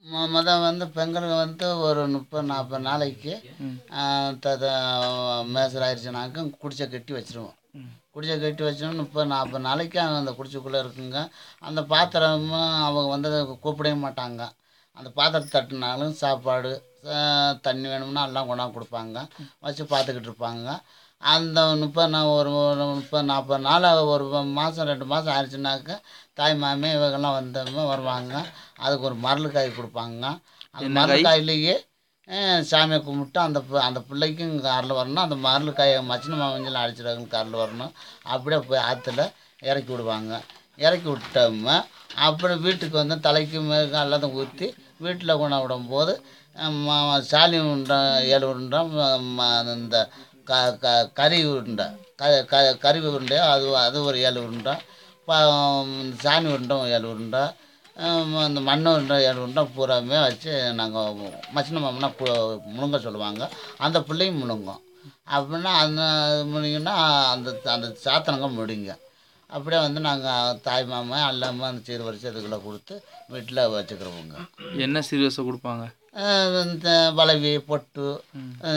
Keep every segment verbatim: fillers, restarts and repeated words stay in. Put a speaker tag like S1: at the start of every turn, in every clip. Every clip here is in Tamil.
S1: மொ மொத வந்து பெண்களுக்கு வந்து ஒரு முப்பது நாற்பது நாளைக்கு
S2: ம்.
S1: ஆ த த மேசர் ஆயிடுச்சுனாக்கா குடிசை கட்டி வச்சுருவோம்.
S2: ம்.
S1: குடிசை கட்டி வச்சோன்னா முப்பது நாற்பது நாளைக்கு அந்த குடிசைக்குள்ளே இருக்குங்க. அந்த பாத்திரமும் அவங்க வந்து கூப்பிடவே மாட்டாங்க. அந்த பாத்திரத்த தட்டுனாலும் சாப்பாடு, அ தண்ணி வேணும்னா எல்லாம் கொண்டாந்து குடுப்பாங்க. வச்சு பார்த்துக்கிட்டு இருப்பாங்க. அந்த முப்பது நா ஒரு ஒரு முப்பது நாற்பது நாள் ஒரு மாதம் ரெண்டு மாதம் ஆயிடுச்சுனாக்கா, தாய் மாமே இவங்கெல்லாம் வந்தவங்க வருவாங்க. அதுக்கு ஒரு மரலு காய் குடுப்பாங்க. அந்த
S2: என்ன
S1: மரலு
S2: காய்?
S1: காயிலேயே அ சாமிய கும்பிட்டு அந்த பு அந்த பிள்ளைக்கும் இங்கே அருள் வரணும். அந்த மரலு காய மச்சின மவஞ்சள் அடிச்சிடுறவங்களுக்கு அருள் வரணும். அப்படியே போய் ஆத்துல இறக்கி விடுவாங்க. இறக்கி விட்டோம்னா, அப்புறம் வீட்டுக்கு வந்து தலைக்கு மேலுக்கு எல்லாத்தையும் ஊத்தி வீட்ல கொண்டாந்து விடும்போது, ம சாலி உருண்டை ஏழு உருண்டை ம ம இந்த க க கறி உருண்டை க க கறி உருண்டை அது அது ஒரு ஏழு உருண்டை, ப சாமி உருண்டை ஏழு உருண்டை, அ இந்த மண் உருண்டை ஏழு உருண்டை பூராவுமே வச்சு நாங்க மச்சின மாமன்னா பு முழுங்க சொல்லுவாங்க. அந்த பிள்ளையும் முழுங்கும். அப்படின்னா அந்த முழுங்கினா அந்த அந்த சாத்தனங்க முடிங்க. அப்படியே வந்து நாங்க தாய் மாமன் எல்லாமே அந்த சீர்வரிசை இதுகளை குடுத்து வீட்ல வச்சுக்கிருவோங்க.
S2: என்ன சீர்வரிசை குடுப்பாங்க?
S1: அ இந்த வளவி, பொட்டு,
S2: ம்.
S1: அ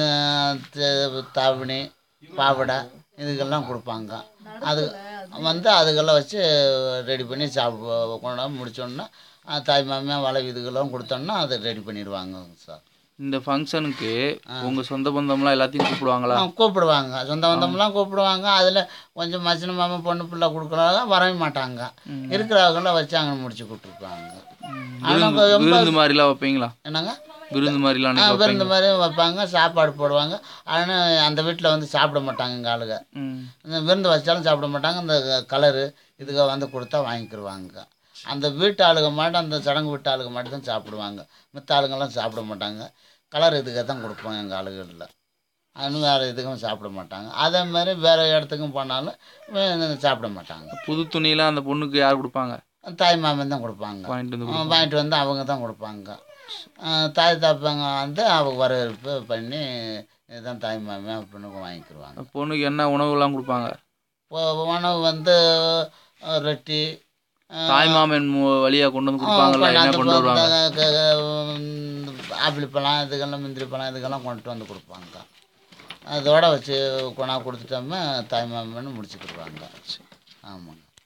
S1: த தாவணி, பாவாடை இதுக்கெல்லாம் குடுப்பாங்க. அது வந்து அதுக்கெல்லாம் வச்சு ரெடி பண்ணி சாப்பிடுவ கொண்டாந்து முடிச்சோன்னே, அ தாய் மாமன் வளவி இதுக்கெல்லாம் குடுத்தோன்னா, அதை ரெடி பண்ணிடுவாங்க சார்.
S2: இந்த ஃபங்க்ஷனுக்கு
S1: ஆ.
S2: உங்க சொந்த பந்தம்லாம் எல்லாத்தையும் கூப்பிடுவாங்களா?
S1: ஆ கூப்பிடுவாங்க. சொந்த
S2: ஆ.
S1: பந்தம்லாம் கூப்பிடுவாங்க. அதில கொஞ்சம் மச்சின மாமன், பொண்ணு பிள்ளை குடுக்குறவங்க வரவே மாட்டாங்க.
S2: ம்.
S1: இருக்கிறவங்கள வச்சு அங்கே முடிச்சு கூப்பிட்டுருப்பாங்க.
S2: ம்.
S1: ஆனா
S2: விருந்து
S1: ரொம்ப
S2: விருந்து மாரிலாம் வைப்பீங்களா?
S1: என்னங்க?
S2: விருந்து மாரிலாம்
S1: ஆ
S2: அன்னைக்கு
S1: விருந்து
S2: வைப்பீங்களா?
S1: மாரியும் வைப்பாங்க, சாப்பாடு போடுவாங்க. ஆனா அந்த வீட்ல வந்து சாப்பிட மாட்டாங்க எங்க ஆளுக.
S2: ம்.
S1: இந்த விருந்து வச்சாலும் சாப்பிட மாட்டாங்க. இந்த கலரு இதுக வந்து குடுத்தா வாங்கிக்கிருவாங்க. அந்த வீட்டு ஆளுக மட்டும் அந்த சடங்கு வீட்டு ஆளுக மட்டும் தான் சாப்பிடுவாங்க. மித்த ஆளுங்கலாம் சாப்பிட மாட்டாங்க. கலர் இதுக தான் குடுப்போம் எங்க ஆளுகள்ல. இன்னும் வேறு எதுக்கும் சாப்பிட மாட்டாங்க. அதே மாரி வேறு இடத்துக்கும் போனாலும் வே சாப்பிட மாட்டாங்க.
S2: புது துணிலாம் அந்த பொண்ணுக்கு யார் குடுப்பாங்க?
S1: தாய் மாமன் தான் குடுப்பாங்க.
S2: வாங்கிட்டு வந்து
S1: அ
S2: குடுப்பாங்க.
S1: வாங்கிட்டு வந்து அவங்க தான் குடுப்பாங்க. அ தாய் தகப்பங்க வந்து அவங்க வரவேற்பு பண்ணி, இதுதான் தாய் மாமன் அப்படின்னு வாங்கிக்கிருவாங்க.
S2: பொண்ணுக்கு என்ன உணவுலாம் குடுப்பாங்க?
S1: இப்போ உணவு வந்து அ ரொட்டி, அ
S2: தாய்மாமன் மு வழியா கொண்டு வந்து
S1: அ
S2: குடுப்பாங்கல்ல,
S1: கொண்டு
S2: என்ன
S1: அந்த ப
S2: கொண்டு வருவாங்க?
S1: க க ஆப்பிள் பழம் இதுக்கெல்லாம் முந்திரி பழம் இதுக்கெல்லாம் கொண்டுட்டு வந்து குடுப்பாங்க. அதோட வச்சு கொண்டாந்து குடுத்துட்டோம்னா தாய் மாமன்னு முடிச்சுக்கிருவாங்க. ஆமாங்க.